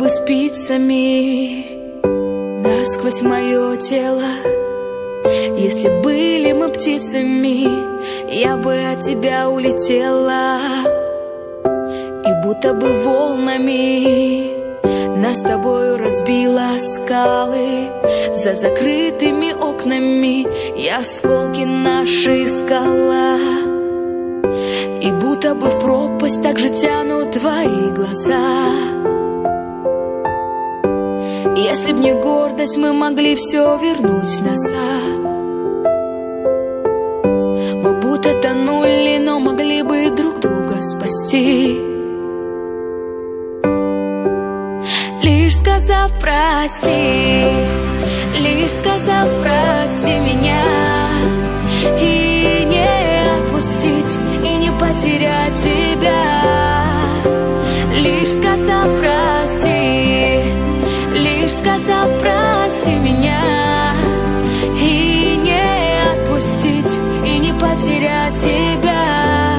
бы спицами насквозь мое тело. Если были мы птицами, я бы от тебя улетела. И будто бы волнами нас с тобою разбило скалы. За закрытыми окнами я осколки наши искала. И будто бы в пропасть так же тянут твои глаза. Если б не гордость, мы могли все вернуть назад. Мы будто тонули, но могли бы друг друга спасти. Лишь сказав прости, лишь сказав прости меня, и не отпустить, и не потерять тебя. Лишь сказав прости, лишь сказав прости меня, и не отпустить, и не потерять тебя.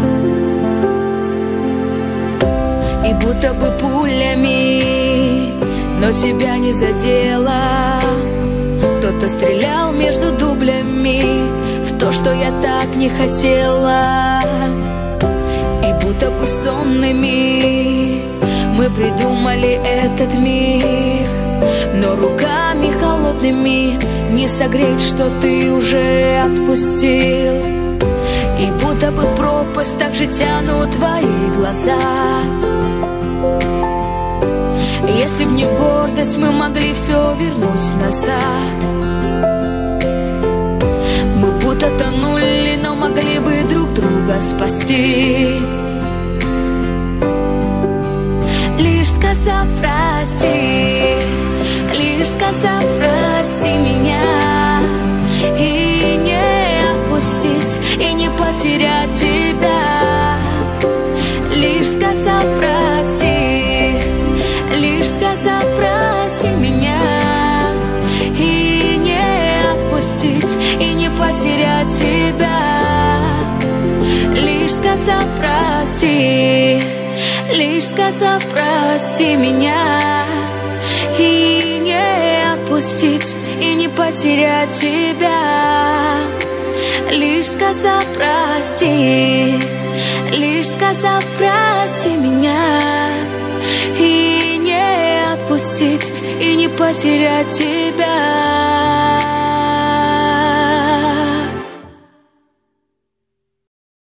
И будто бы пулями, но тебя не задело. Кто-то стрелял между дублями в то, что я так не хотела. И будто бы сонными мы придумали этот мир, но руками холодными не согреть, что ты уже отпустил. И будто бы пропасть так же тянут твои глаза. Если б не гордость, мы могли все вернуть назад. Мы будто тонули, но могли бы друг друга спасти. Лишь сказав прости, лишь сказав прости меня, и не отпустить, и не потерять тебя. Лишь сказав прости, лишь сказав прости меня, и не отпустить, и не потерять тебя. Лишь сказав прости, лишь сказав прости меня, и не отпустить, и не потерять тебя. Лишь сказав прости, лишь сказав прости меня, и не отпустить, и не потерять тебя.